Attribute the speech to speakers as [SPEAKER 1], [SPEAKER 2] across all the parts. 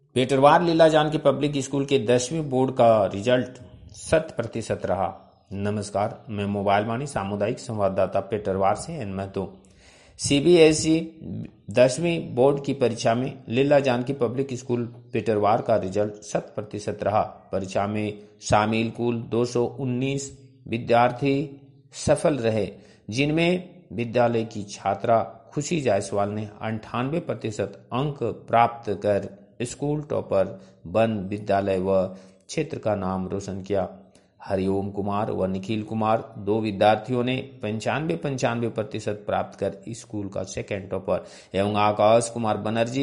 [SPEAKER 1] Petarwar Leela Janki public school के 10वीं board का रिजल्ट 100% रहा। नमस्कार, मैं मोबाइल वाणी सामुदायिक संवाददाता पेटरवार से एन महतो। सीबीएसई 10वीं बोर्ड की परीक्षा में लीला जानकी पब्लिक स्कूल पेटरवार का रिजल्ट 100% रहा। परीक्षा में शामिल कुल 219 विद्यार्थी सफल रहे, जिनमें विद्यालय की छात्रा खुशी जायसवाल ने 98% अंक प्राप्त कर स्कूल टॉपर बन विद्यालय व क्षेत्र का नाम रोशन किया। हरिओम कुमार व निखिल कुमार, दो विद्यार्थियों ने 95% प्राप्त कर स्कूल का सेकेंड टॉपर एवं आकाश कुमार बनर्जी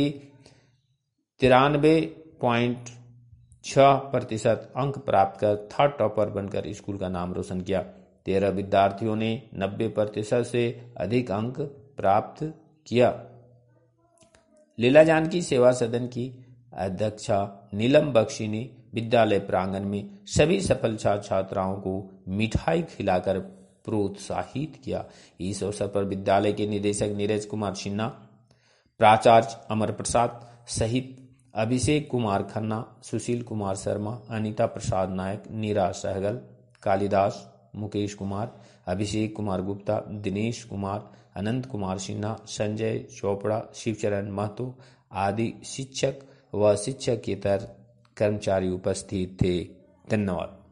[SPEAKER 1] 93.6% अंक प्राप्त कर थर्ड टॉपर बनकर स्कूल का नाम रोशन किया। 13 विद्यार्थियों ने 90% से अधिक अंक प्राप्त किया। लीला जानकी सेवा सदन की अध्यक्षा नीलम बख्शी ने विद्यालय प्रांगण में सभी सफल छात्राओं को मिठाई खिलाकर प्रोत्साहित किया। इस अवसर पर विद्यालय के निदेशक नीरज कुमार सिन्हा, प्राचार्य अमर प्रसाद सहित अभिषेक कुमार खन्ना, सुशील कुमार शर्मा, अनीता प्रसाद नायक, नीरा सहगल, कालिदास, मुकेश कुमार, अभिषेक कुमार गुप्ता, दिनेश कुमार, अनंत कुमार सिन्हा, संजय चोपड़ा, शिवचरण महतो आदि शिक्षक व शिक्षकेतर कर्मचारी उपस्थित थे। धन्यवाद।